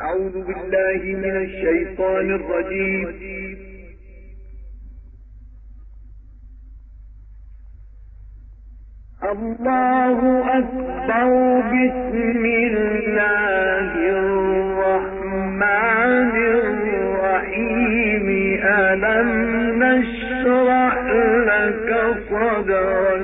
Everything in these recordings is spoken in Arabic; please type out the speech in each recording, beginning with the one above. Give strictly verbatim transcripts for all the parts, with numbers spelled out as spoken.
أعوذ بالله من الشيطان الرجيم. الله أكبر. بسم الله الرحمن الرحيم. ألم نشرح لك صدرك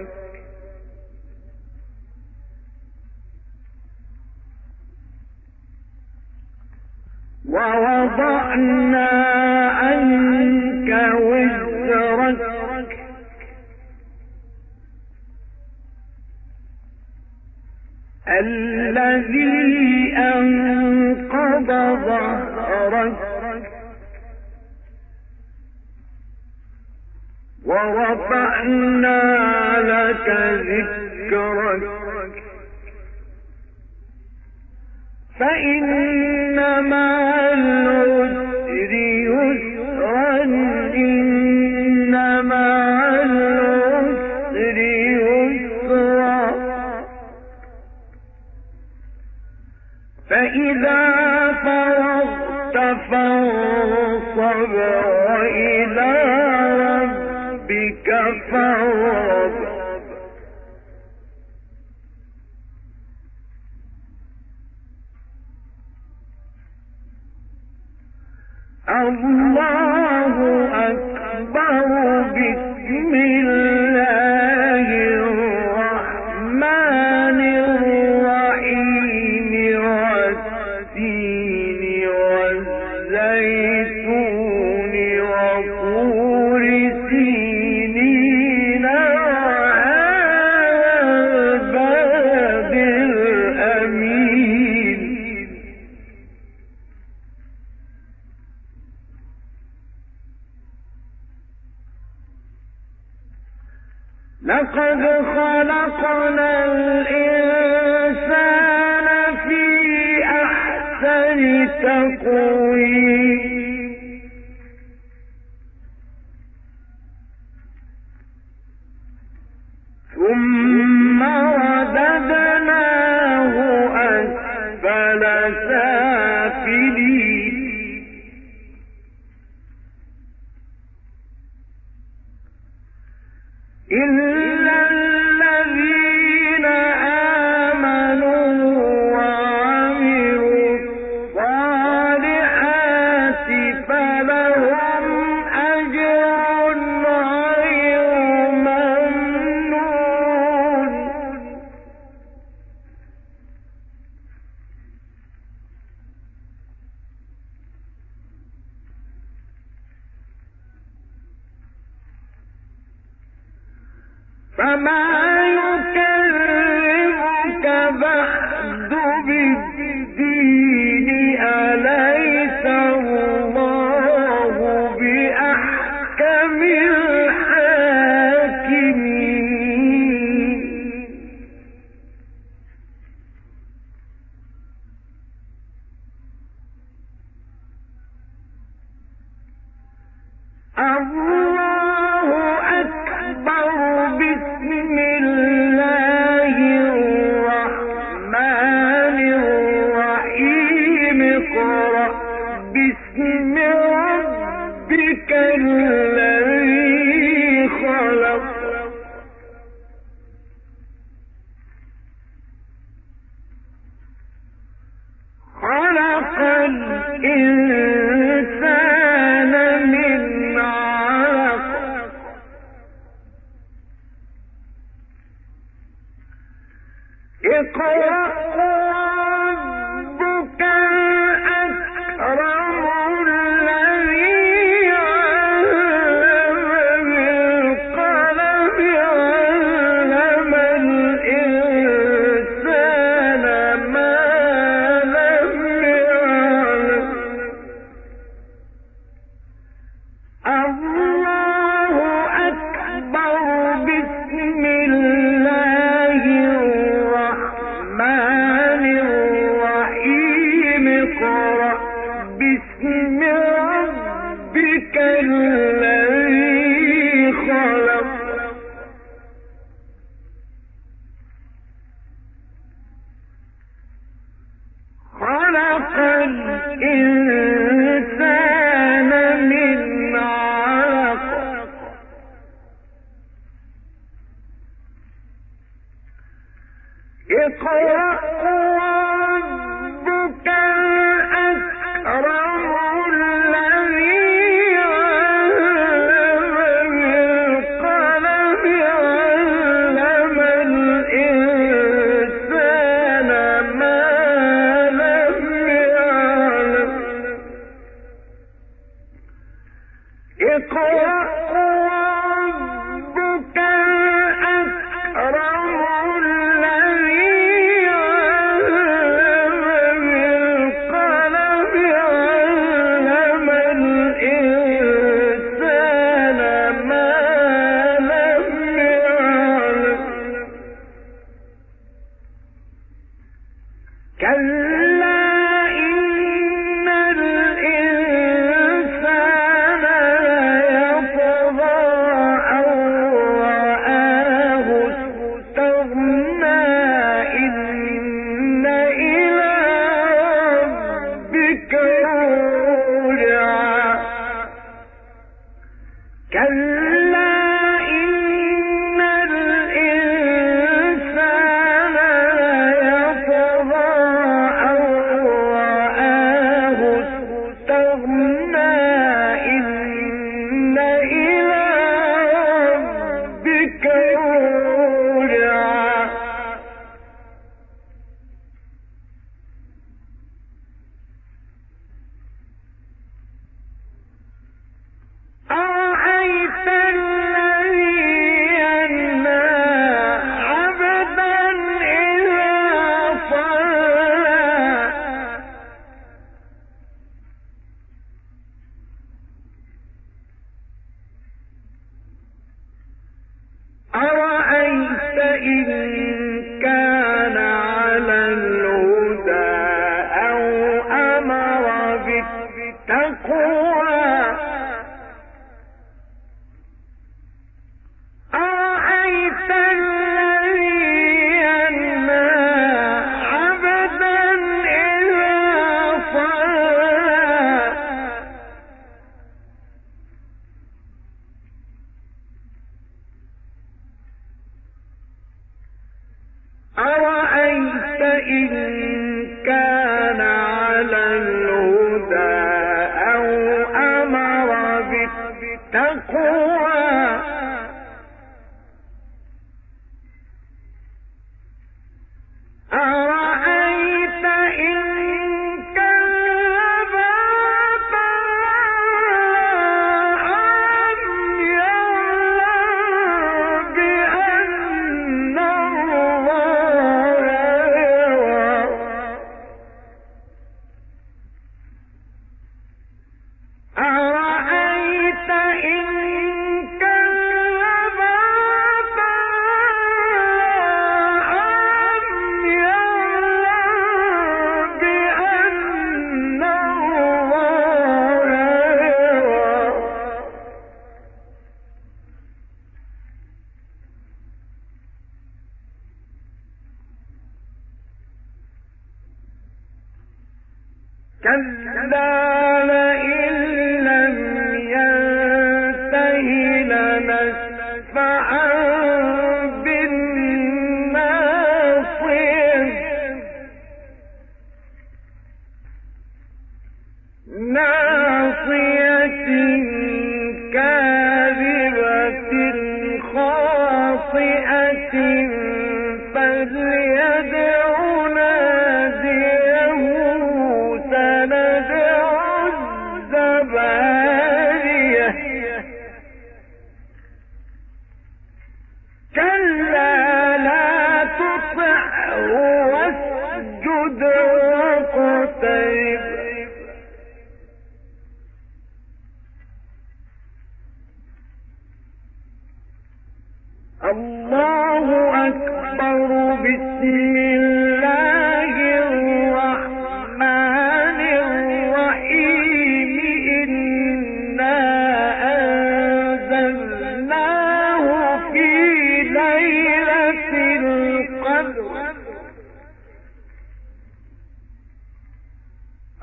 ووضعنا عنك وزرك الذي أنقض ظهرك ورفعنا لك ذكرك فإن مع العسر يسرا إن مع العسر يسرا فإذا فرغت فانصب وإلى ربك فارغب. الله أكبر. بسم الله الرحمن الرحيم. والتين والزيتون وطور سينين وهذا البلد الأمين. لقد خلقنا الإنسان في أحسن تقويم ثم رددناه أسفل سافلين إلا الذين آمنوا وعملوا الصالحات فلهم أجر غير ممنون. فما يكذبك بعد بالدين أليس الله بأحكم الحاكمين. الله أكبر. بسم الله الرحمن الرحيم. اقرأ باسم ربك الذي خلق خلق الإنسان من علق اقرأ ربك الأكرم الذي علم بالقلم علم الإنسان ما لم يعلم. الله أكبر. بسم الله الرحمن الرحيم. اقرأ باسم ربك الذي خلق خلق الإنسان من علق اقرأ وربك الأكرم الذي علم بالقلم علم الإنسان ما لم يعلم اقرأ وربك الأكرم كلا لئن لم ينته لنسفعا بالناصية ناصية كاذبة خاطئة فليدع ناديه سندع الزبانية كلا لا تطعه واسجد واقترب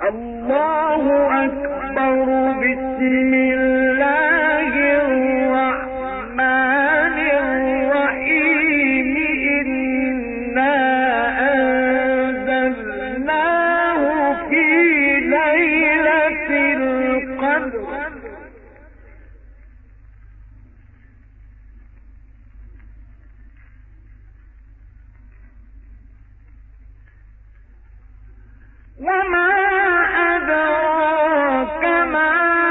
الله أكبر. بسم الله الرحمن الرحيم. إنا أنزلناه في ليلة القدر. وما أدراك ما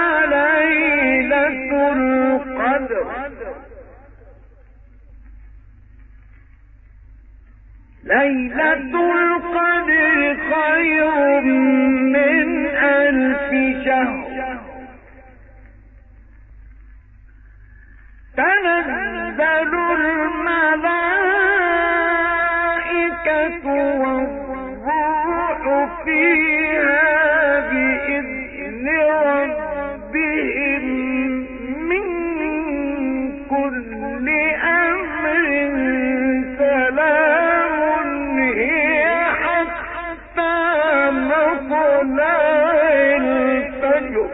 ليلة القدر. ليلة القدر خير من ألف شهر. تنزل الملائكة والروح فيها بإذن ربهم من كل أمر. سلام هي حتى مطلع الفجر.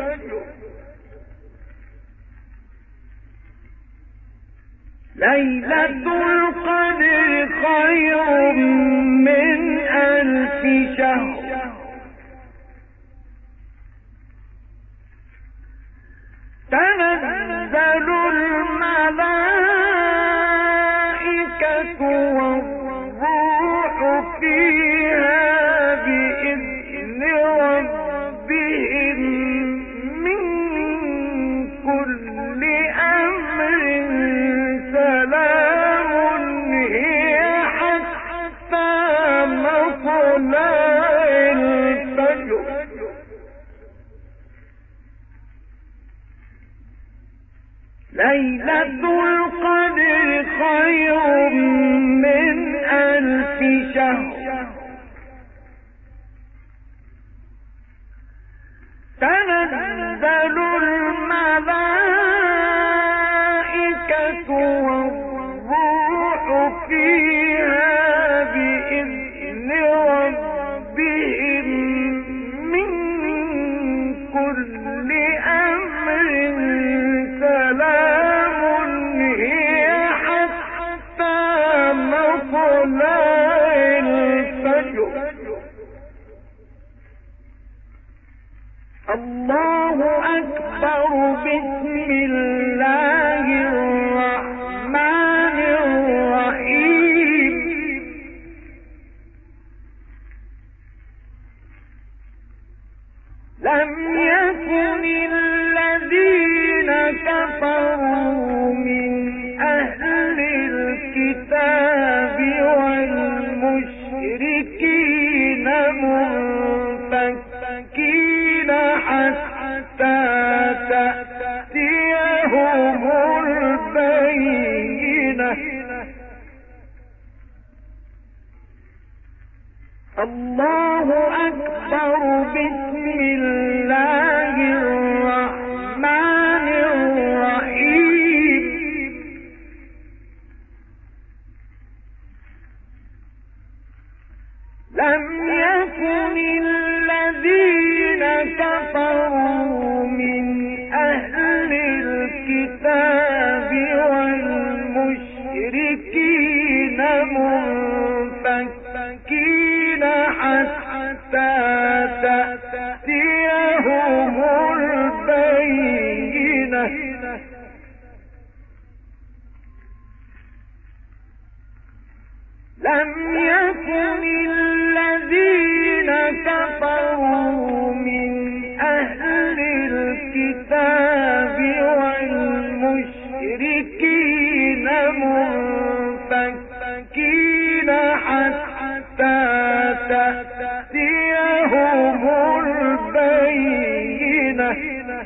ليلة القدر خير من ألف شهر. تنزل الملائكة والروح فيها بإذن ربهم من كل أمر. سلام هي حتى مطلع الفجر. ليلة القدر خير من ألف شهر. تنزل الملائكة والروح فيها بإذن ربهم من كل أمر. سلام هي حتى مطلع الفجر. الله أكبر. بسم الله الرحمن الرحيم. لم يكن الذين كفروا من أهل الكتاب والمشركين منفكين حتى تأتيهم البينة. الله أكبر. بسم الله الرحمن الرحيم. لم يكن الذين كفروا من أهل الكتاب والمشركين منفكين حتى تأتيهم البينة. لم يكن الذين كفروا من أهل الكتاب والمشركين منفكين حتى تأتيهم البينة.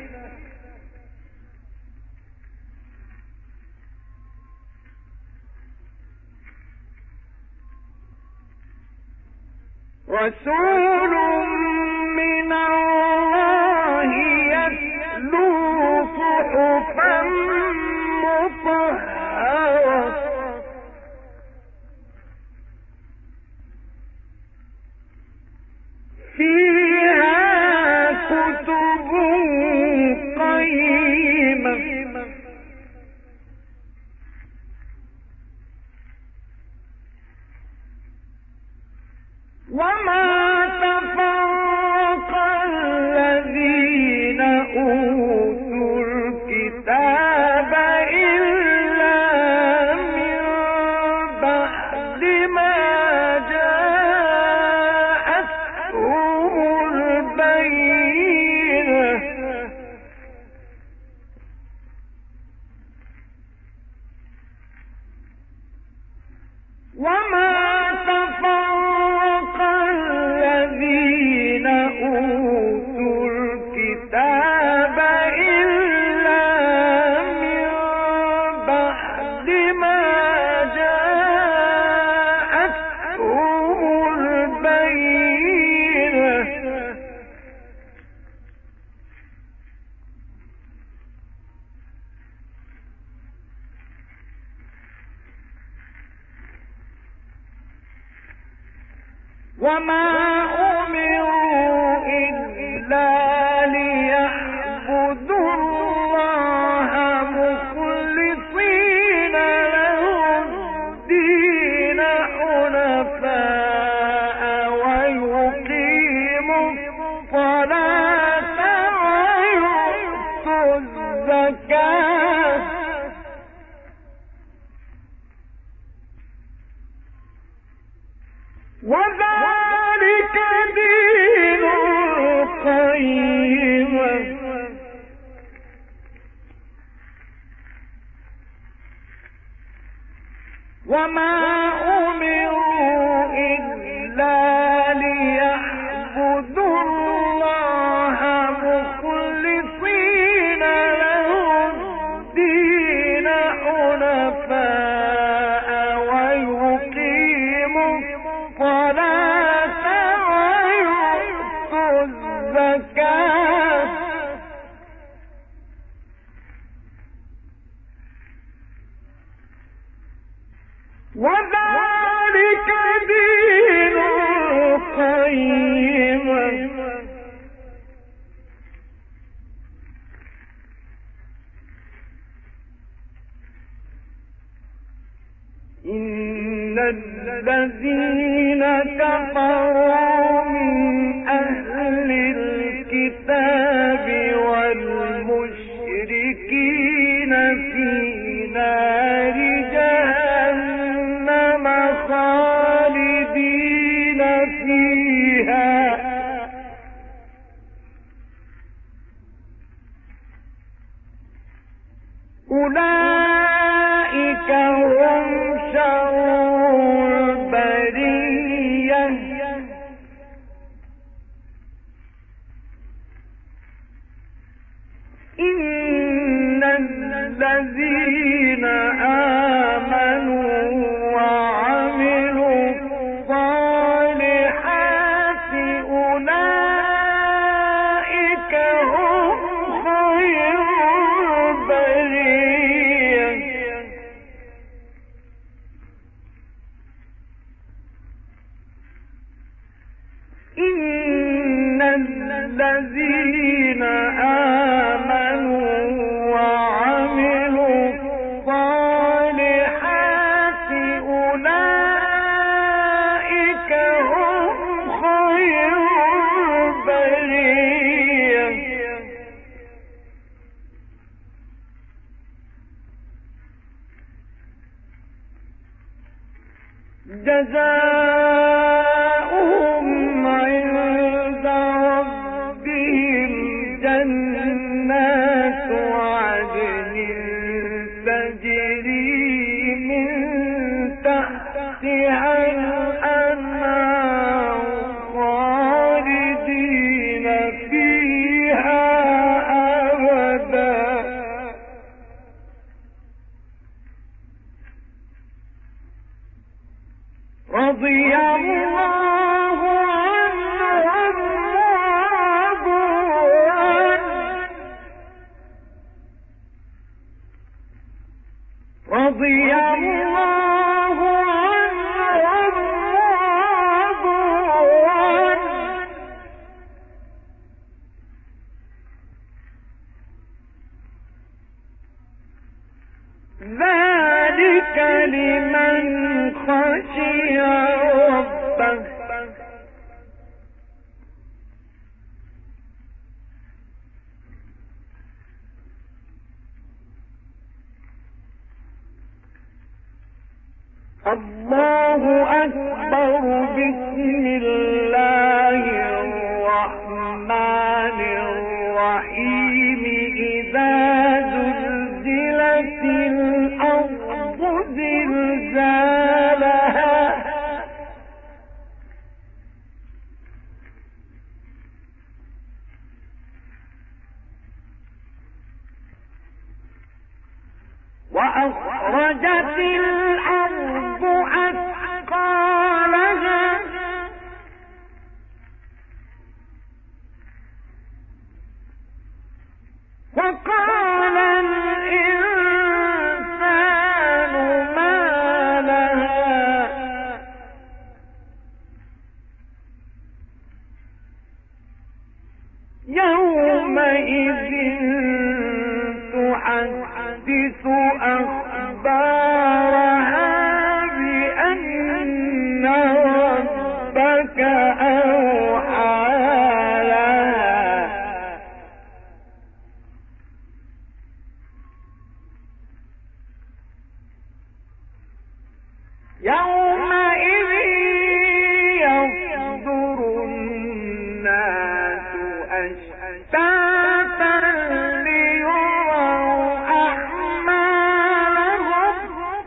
رسول من الله يتلو صحفا مطهرة فيها وما أمروا إلا ليعبدوا الله مخلصين له الدين حنفاء ويقيموا الصلاة ويؤتوا الزكاة وذلك دين القيمة وما أمروا إلا ليعبدوا الله مخلصين له الدين حنفاء ويقيموا الصلاة ويؤتوا الزكاة وذلك دين القيمة إن الذين كفروا من أهل الكتاب والمشركين في نار جهنم خالدين فيها أولئك هم شر البرية إن الذين آمنوا وعملوا الصالحات أولئك هم خير البرية إن الذين آمنوا وعملوا الصالحات أولئك هم خير البرية جزاؤهم عند ربهم جنات عدن تجري من تحتها الأنهار خالدين فيها أبدا رضي الله عنهم ورضوا عنه رضي الله عنهم ورضوا عنه ذلك لمن خشي ربه الله أكبر بسم الله الرحمن الرحيم إذا زلزلت الأرض زلزالها وأخرجت الأرض أثقالها وقال الإنسان ما لها يومئذ تحدث أخبارها بأن ربك أوحى لها يومئذ يصدر الناس أشتاتا ليروا أعمالهم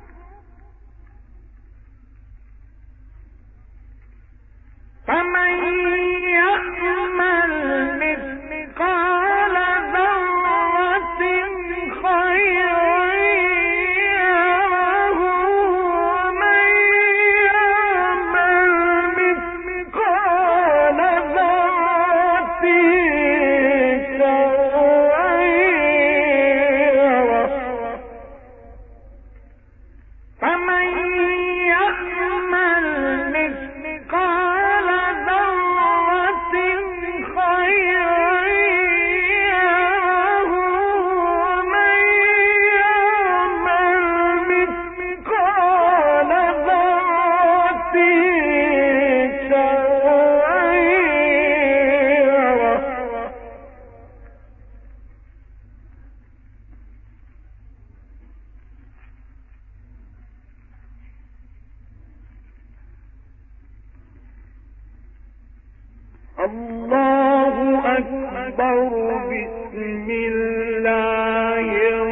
فمن يعمل مثقال ذرة خيرا يره ومن يعمل مثقال ذرة شرا يره فمن يعمل مثقال ذرة خيرا يره ومن يعمل مثقال ذرة شرا يره الله أكبر بسم الله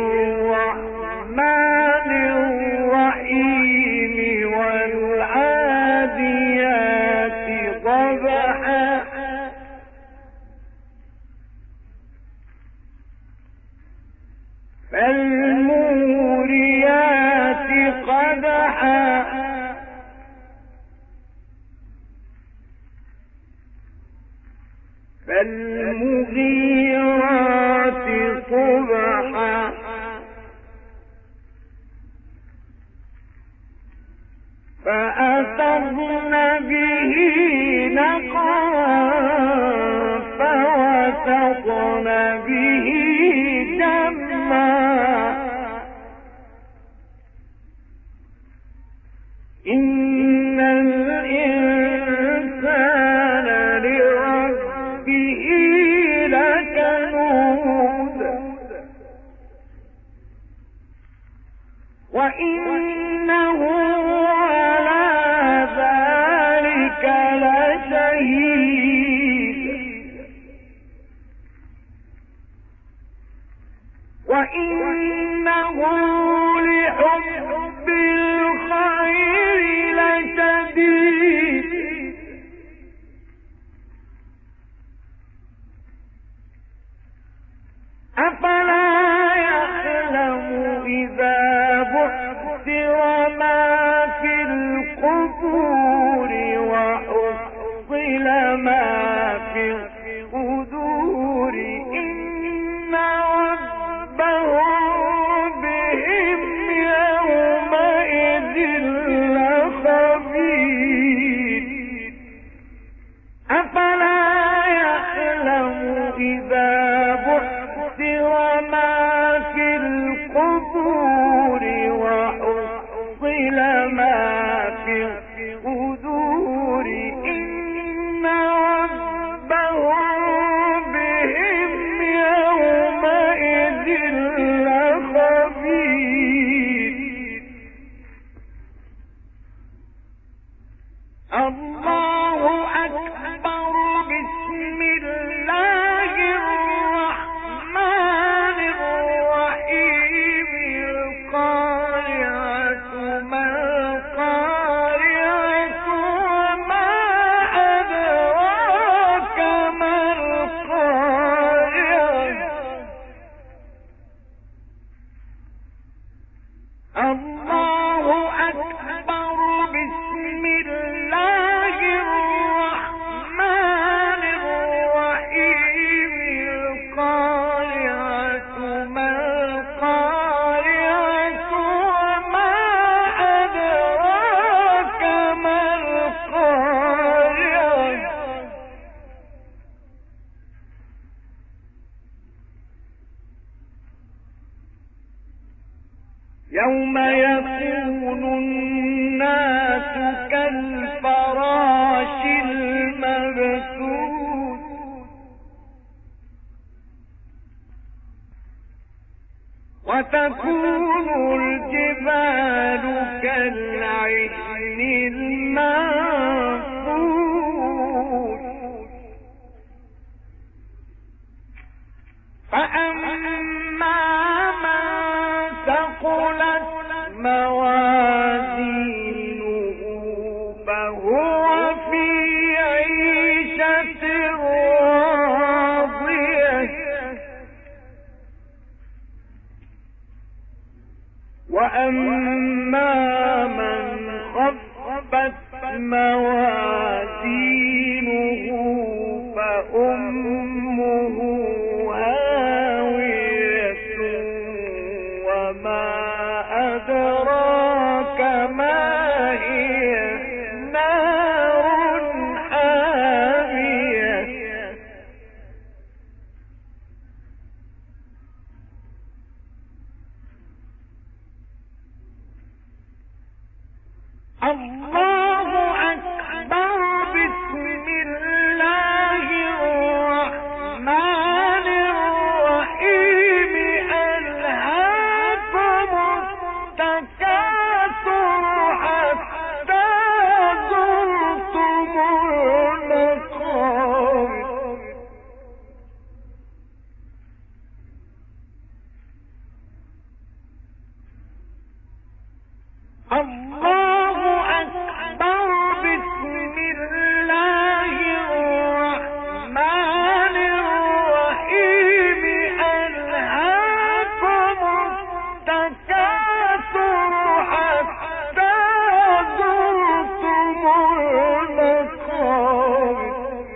الرحمن الرحيم والعاديات ضبحا فالموريات قدحا فالمغيرات صبحا فأثرن به نقعا فوسطن به جمعا إن الإنسان لربه لكنود وإنه على ذلك لشهيد وإنه لحب الخير لشديد أفلا يعلم إذا بعثر ما في القبور وحصل ما في الصدور إن ربهم بهم يومئذ لخبير أفلا يعلم إذا بعثر ما في القبور وحصل ما في الصدور يوم يكون الناس كالفراش المبثوث وتكون الجبال كالعهن المنفوش فأما من ثقلت موازينه فهو في عيشة راضية وأما من خفت موازينه فأمه هاوية وما أدراك ما هي نار حامية الله أكبر بسم الله الرحمن الرحيم ألهاكم التكاثر حتى زرتم المقابر الله أكبر بسم الله الرحمن الرحيم ألهاكم التكاثر حتى زرتم المقابر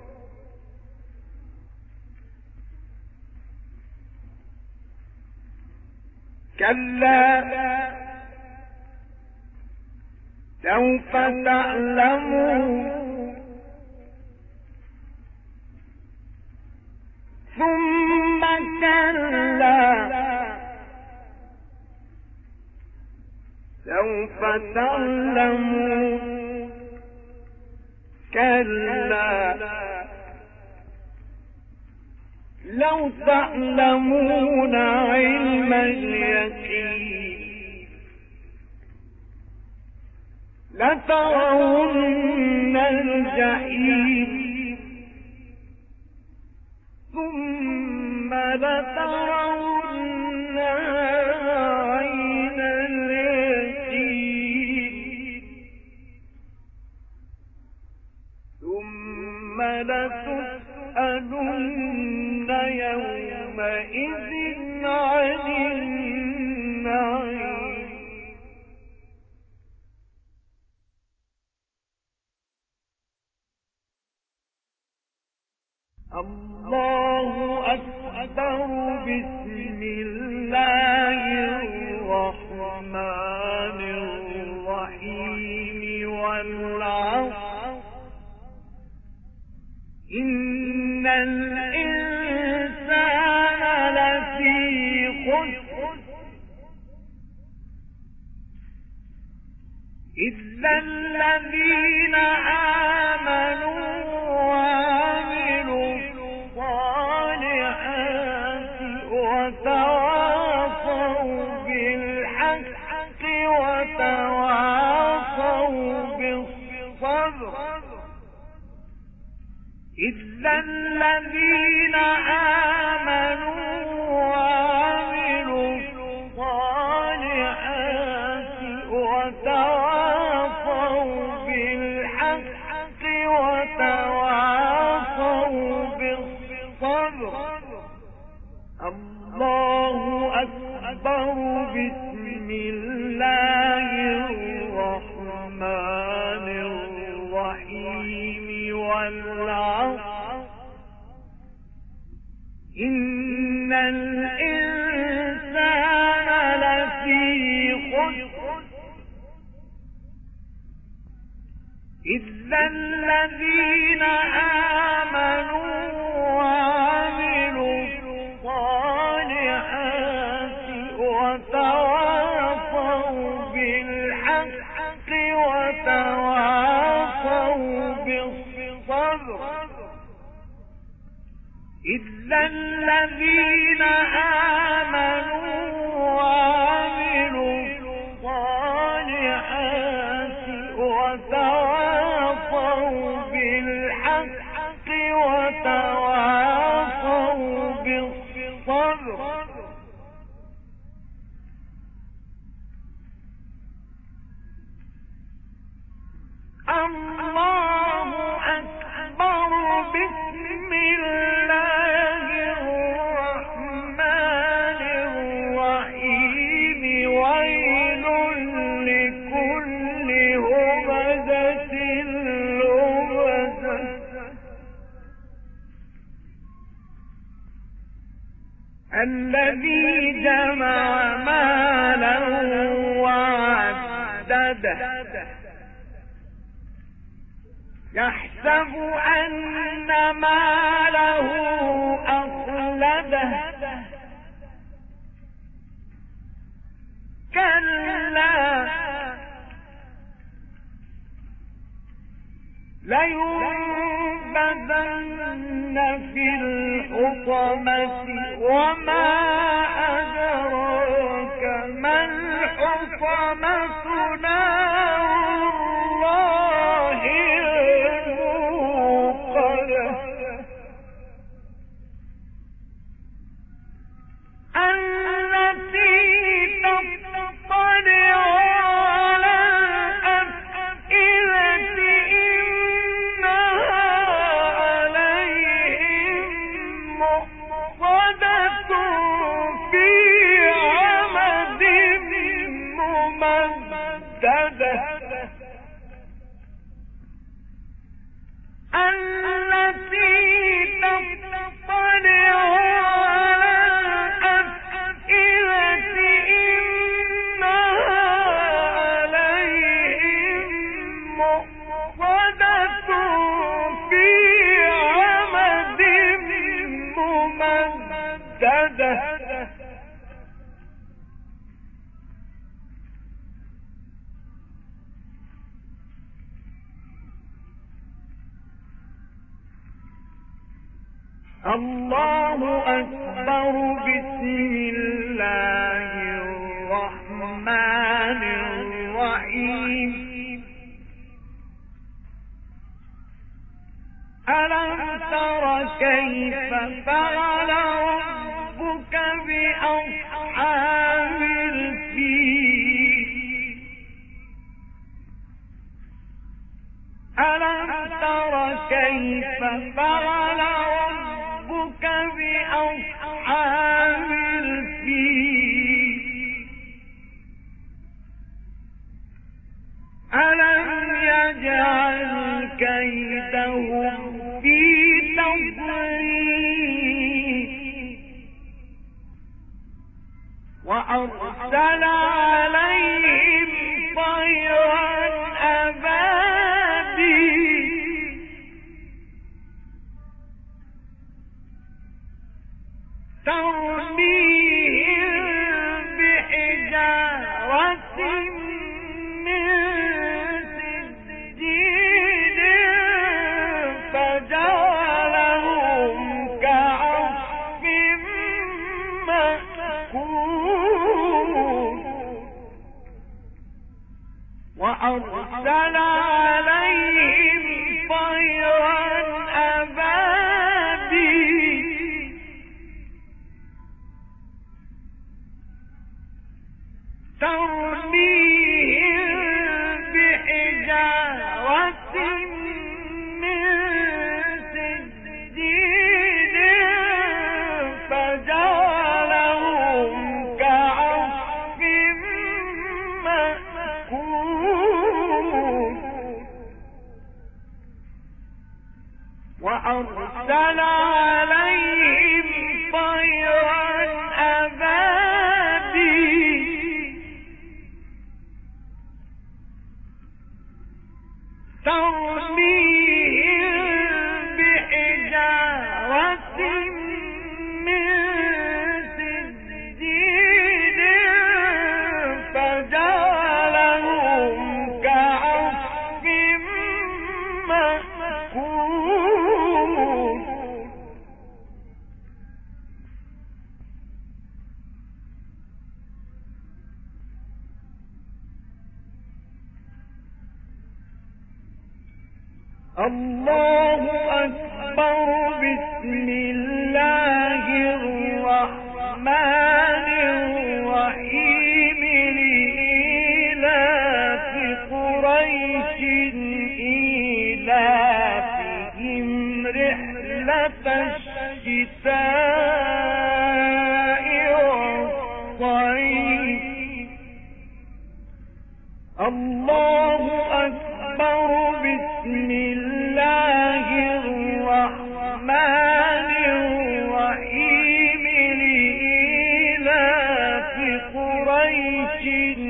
كلا سوف تعلمون ثم كلا سوف تعلمون كلا لو تعلمون علم اليقين لترون الجحيم ثم لترونها عين اليقين ثم لتسألن يومئذ عن النعيم الله أكبر بسم الله الرحمن الرحيم والعصر إن الإنسان لفي خسر إلا الذين آمنوا وعملوا الصالحات وتواصوا بالحق وتواصوا بالصبر إلا الذين آمنوا وعملوا الصالحات وتواصوا بالحق وتواصوا بالصبر الله أكبر بسم الله الرحمن الرحيم والعصر إن الإنسان لفي خسر إلا الذين آمنوا وعملوا الصالحات وتواصوا إلا الذين آمنوا وعملوا الصالحات وتواصوا بالحق وتواصوا بالصبر الله أكبر. بسم الله الرحمن الرحيم. ويل لكل همزة لمزة الذي جمع مالا وعدده يحسب أن ماله أخلده كلا لينبذن في الحطمة وما أدراك ما الحطمة نار الله الموقدة التي تطلع على الأفئدة إنها عليهم مؤصدة في عمد ممددة التي تطلع على الأفئدة إنها عليهم مؤصدة في عمد ممددة الله أكبر. بسم الله الرحمن الرحيم. ألم تر كيف فعل ربك بأصحاب الفيل ألم تر كيف فعل ربك بأصحاب الفيل ألم يجعل كيدهم في تضليل وأرسل عليهم طيرا أبابيل ترميهم بحجارة من سجيل فجعلهم كعصف مأكول وأرسل عليهم طيرا أبابيل ترميهم بحجارة من سجيل فجعلهم كعصف مأكول الله أكبر. بسم الله الرحمن الرحيم. لإيلاف قريش إيلافهم رحلة الشتاء والصيف. الله أكبر. بسم الله الرحمن الرحيم. لإيلاف قريش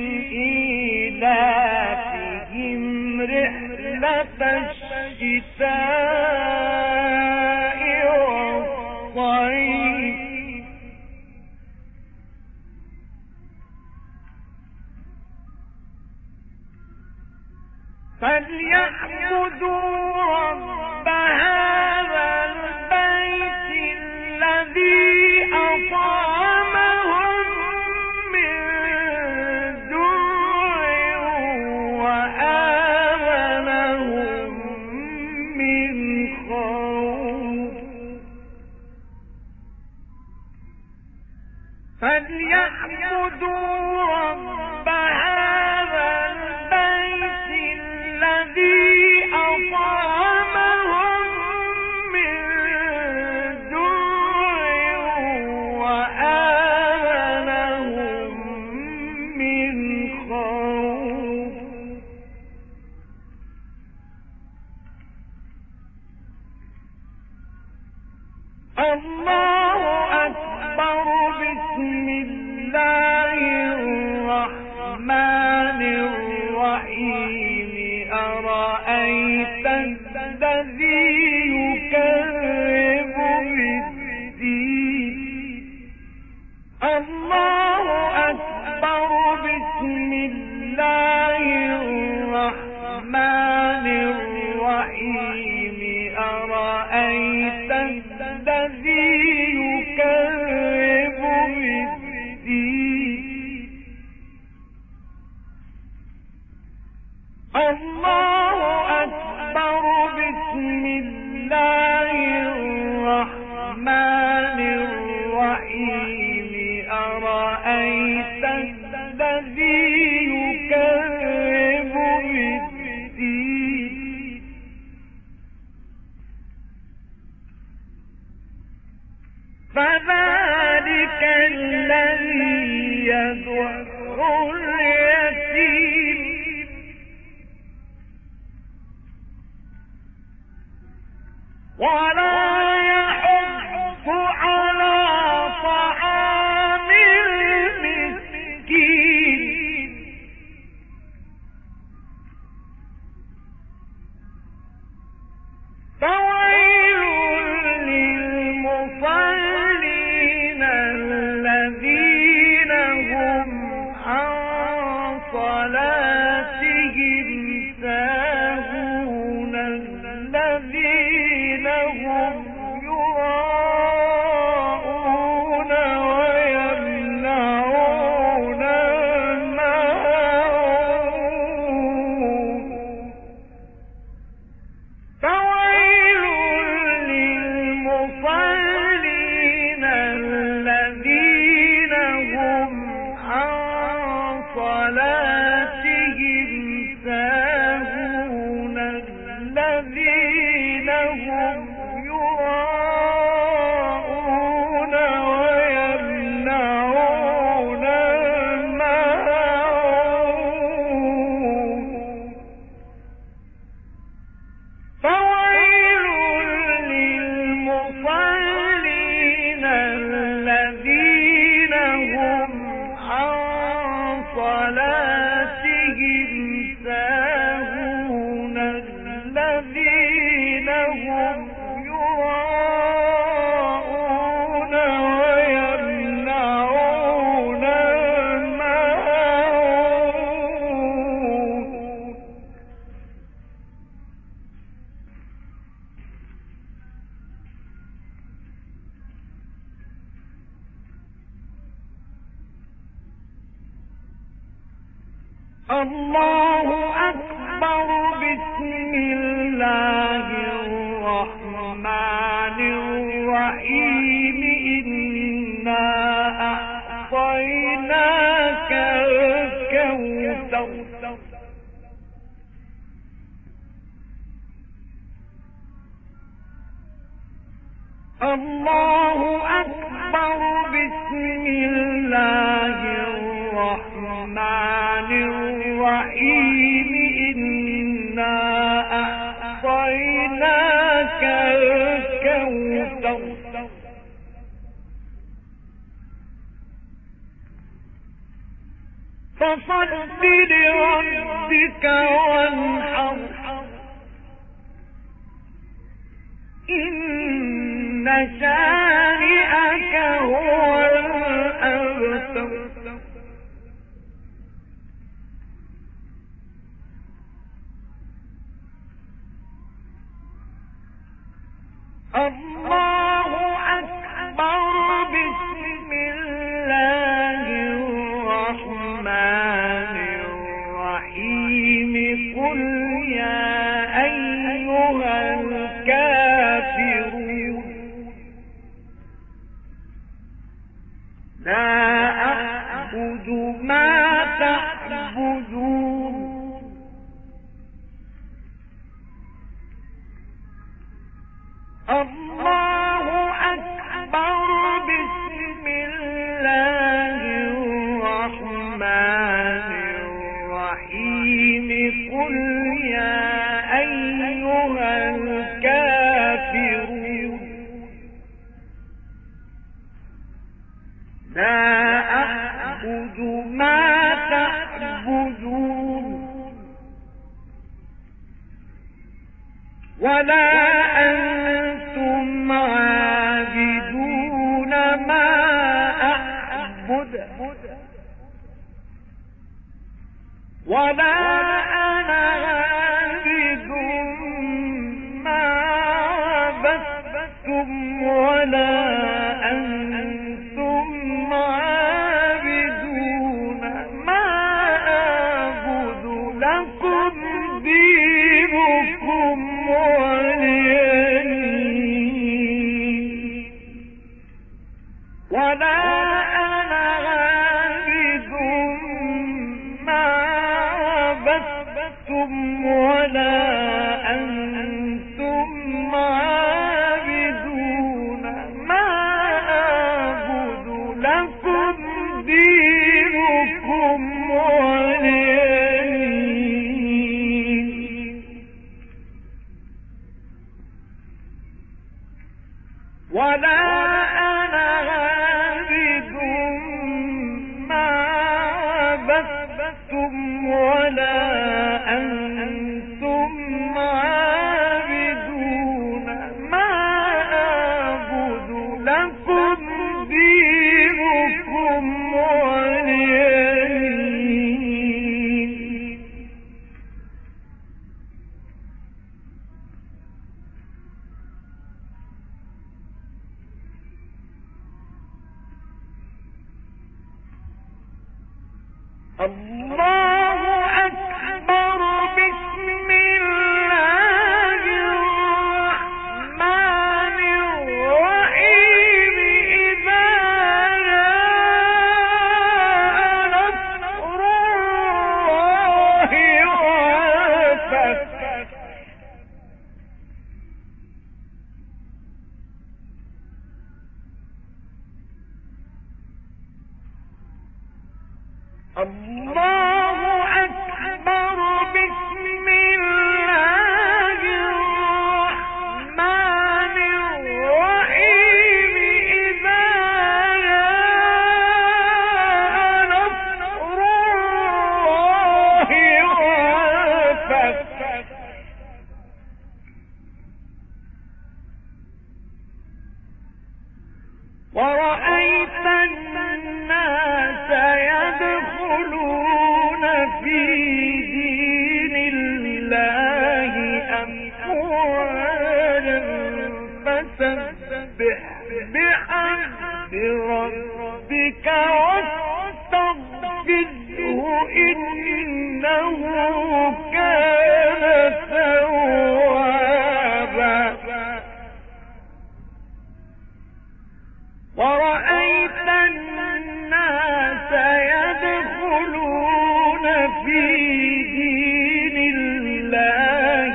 إيلافهم رحلة الشتاء والصيف. فليعبدوا رب هذا البيت الذي أطعمهم من جوع وآمنهم من خوف. فليعبدوا رب هذا البيت الذي أطعمهم من جوع وآمنهم من خوف. الله أكبر. بسم الله الرحمن الرحيم. أرأيت الذي يكذب بالدين. الله أكبر. بسم الله الرحمن الرحيم. أرأيت الذي يكذب بالدين. الله أكبر. بسم الله الرحمن الرحيم. أرأيت الذي يكذب بالدين. فذلك الذي يدعو اليتيم ولا يحض على طعام المسكين. فويل للمصلين الذين هم عن صلاتهم ساهون. الذين هم يراءون ويمنعون الماعون. فويل للمصلين الذين هم عن صلاتهم ساهون. الذين هم يراءون ويمنعون الماعون. فويل للمصلين الذين هم عن صلاتهم ساهون. الذين هم يراءون ويمنعون الماعون. الله أكبر. بسم الله فصل لربك وانحر إن شانئك هو الأبتر الله أكبر. بسم الله الرحمن الرحيم. قل يا أيها الكافرون لا أعبد ما تعبدون الله أكبر. بسم الله الرحمن الرحيم. قل يا أيها الكافرون لا أعبد ما تعبدون ولا أنتم عابدون ما أعبد ولا أنا عابد ما عبدتم ولا أنتم عابدون ما أعبد لكم دينكم ولا أنا عابد ما عبدتم ولا أنتم عابدون ما أعبد لكم دينكم ولي ولا أنا عابد ما عبدتم ولا أنتم عابدون ما أعبد لكم دينكم ولي الله أكبر. بسم الله الرحمن الرحيم. إذا جاء نصر الله والفتح الله أكبر. بسم الله الرحمن الرحيم. إذا جاء نصر الله والفتح ورأيت الناس يدخلون في دين الله أفواجا فسبح بحمد ربك واستغفره إنه كان توابا ورأيت الناس يدخلون في دين الله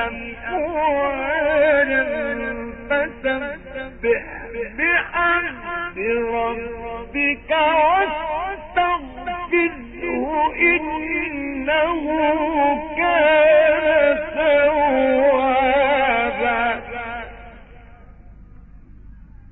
أفواجا فسبح بحمد ربك واستغفره إنه كان توابا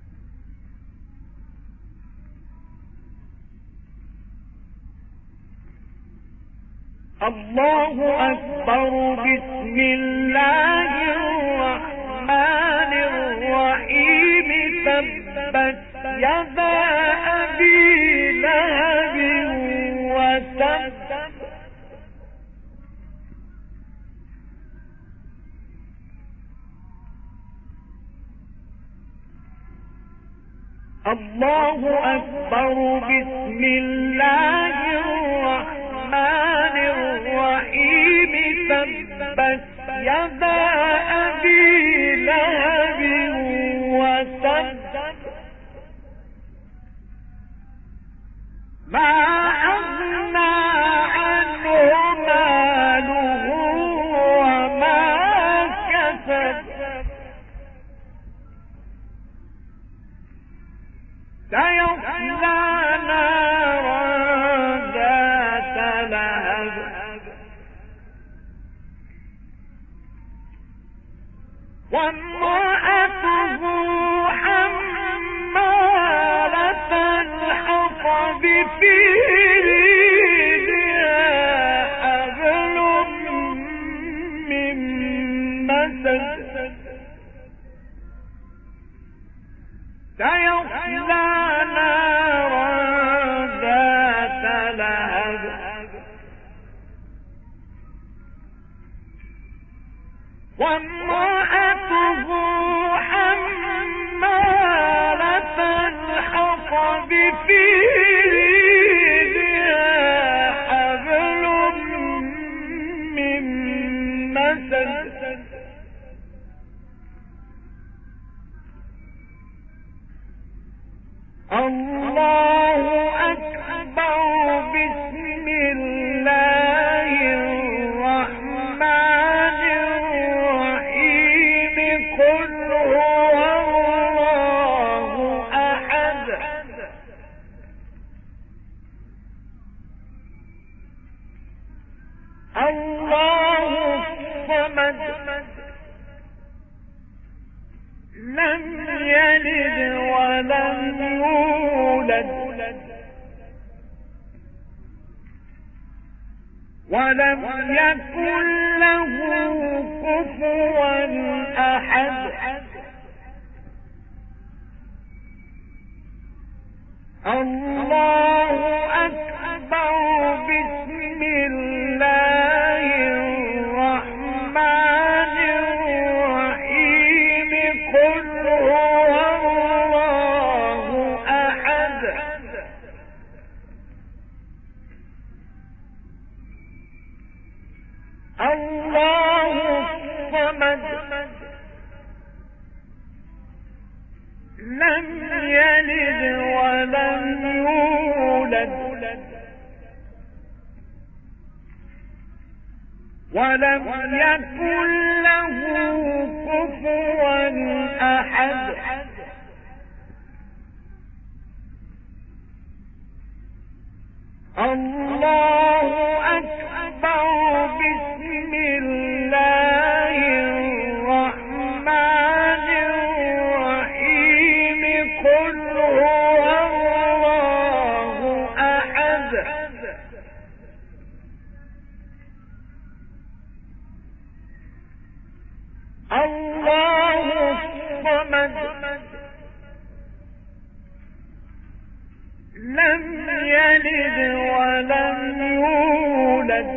الله أكبر. بسم الله الرحمن الرحيم. تبت يدا أبي لهب وتب. الله أكبر. بسم الله الرحمن الرحيم. تبت يدا أبي لهب وتب. ما أغنى عنه ماله وما كسب. سيصلى نارا ذات لهب وامرأته حمالة الحطب في جيدها حبل من مسد. سيصلى نارا ذات لهب وامرأته حمالة الحطب في جيدها حبل من مسد. الله أكبر. بسم الله الرحمن الرحيم. قل هو الله أحد الله الصمد لم يلد ولم يولد ولم يكن له كفوا أحد. الله أكبر. بسم الله الرحمن الرحيم. قل هو الله أحد الله الصمد لم يلد ولم يولد ولم يكن له كفوا أحد. الله أكبر. بسم الله الرحمن الرحيم. قل هو الله أحد الله الصمد لم يلد ولم يولد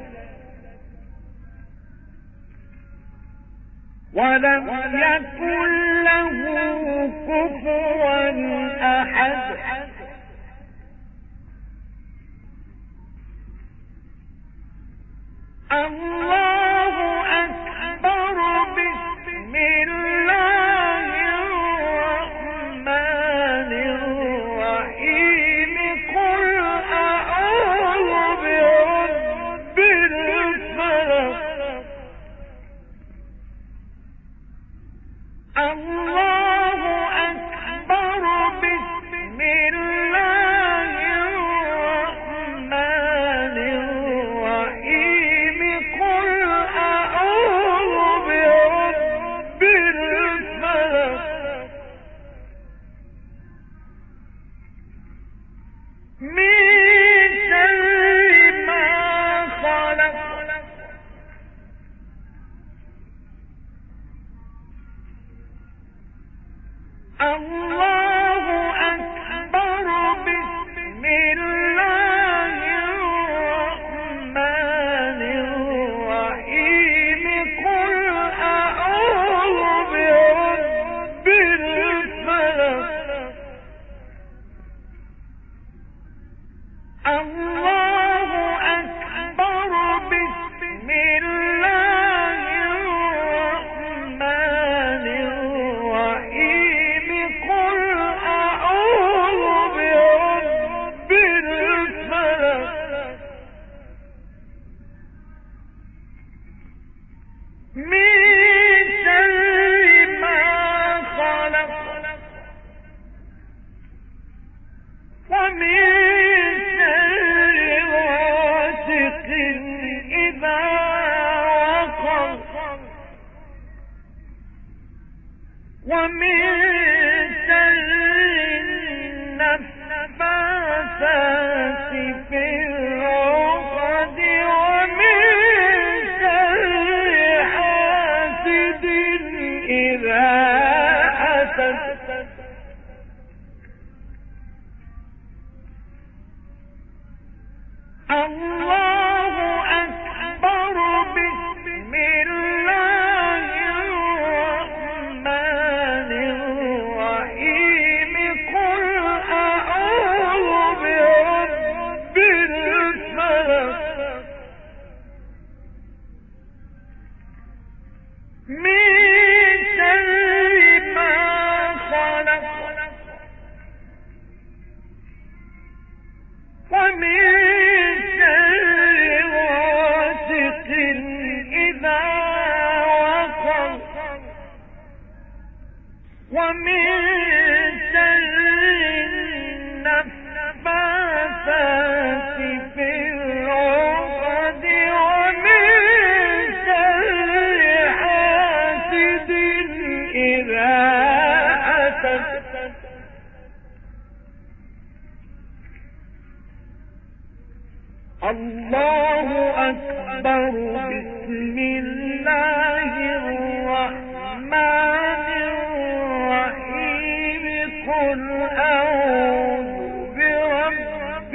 ولم يكن له كفوا أحد. الله أكبر. بسم الله الرحمن الرحيم. قل أعوذ برب الفلق. الله أكبر. بسم الله الرحمن الرحيم. قل أعوذ برب الفلق. من شر ما خلق الله أكبر. بسم الله الرحمن الرحيم. قل أعوذ برب الفلق من شر ما خلق ومن شر غاسق إذا وقب ومن شر النفاثات في العقد ومن شر حاسد إذا حسد. الله أكبر. بسم الله الرحمن الرحيم. قل أعوذ برب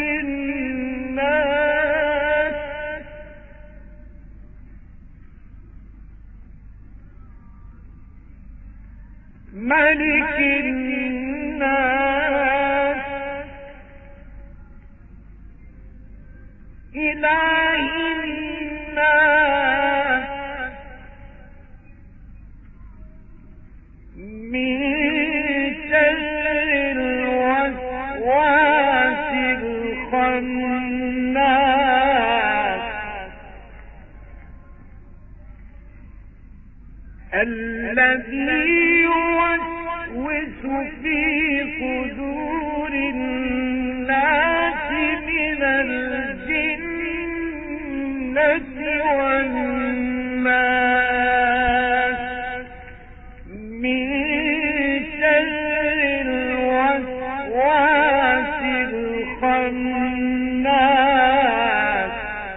الناس ملك الناس إله الناس من شر الوسواس الخناس الذي يوسوس في صدور الناس من الجنة والناس من شر الوسواس الخناس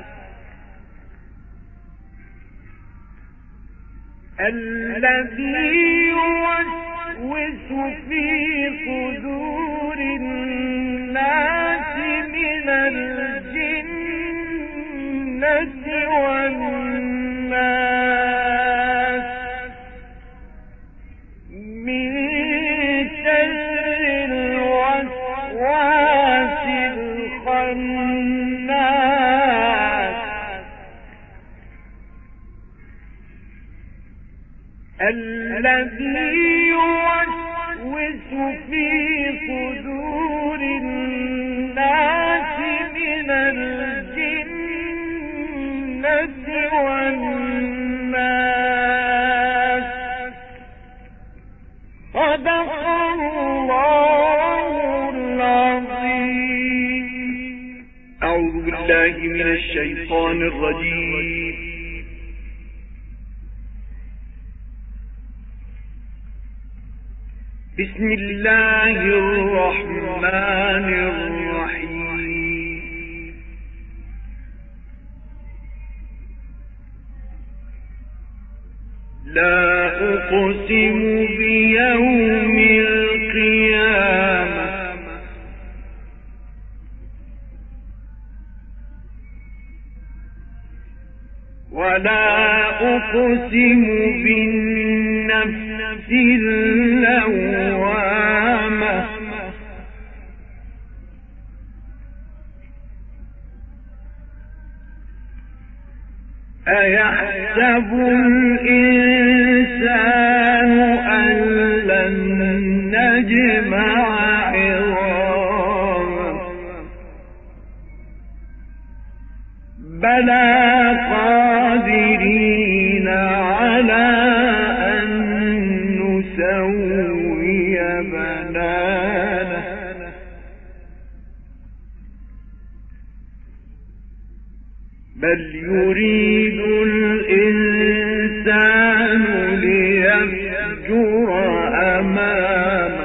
الذي يوسوس في صدور الناس من الجنة والناس من شر الوسواس الخناس الذي يوسوس في صدور الناس من الجنة والناس. صدق الله العظيم. أعوذ بالله من الشيطان الرجيم. بسم الله الرحمن الرحيم. لا أقسم بيوم القيامة ولا أقسم بالنفس اللوامة أيحسب الإنسان أن لن نجمع عظامه بلى قادرين على أن نسوي بنانه بل يريد الإنسان ليفجر أمامه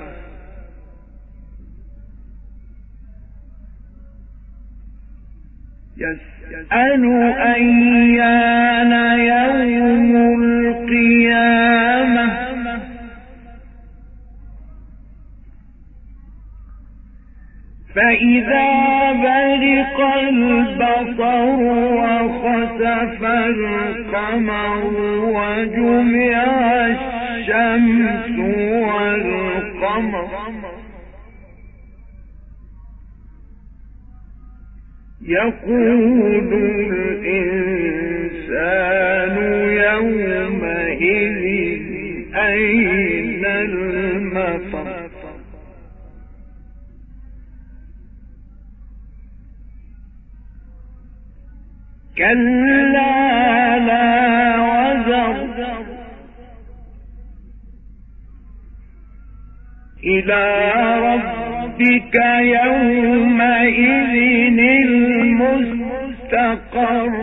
يسأل أيان يوم القيامة فإذا برق البصر وخسف القمر وجمع الشمس والقمر يقول الإنسان يومئذ أين المفر كلا لا وزر إلى ربك يومئذ المستقر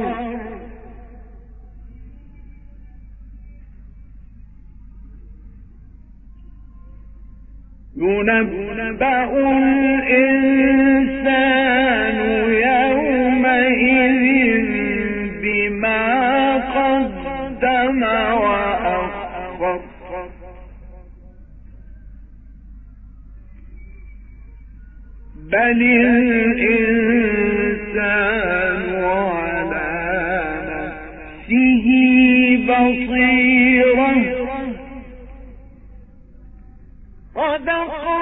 ينبأ الإنسان يومئذ بما قدم وأخر بل الإنسان على نفسه بصيرة صدق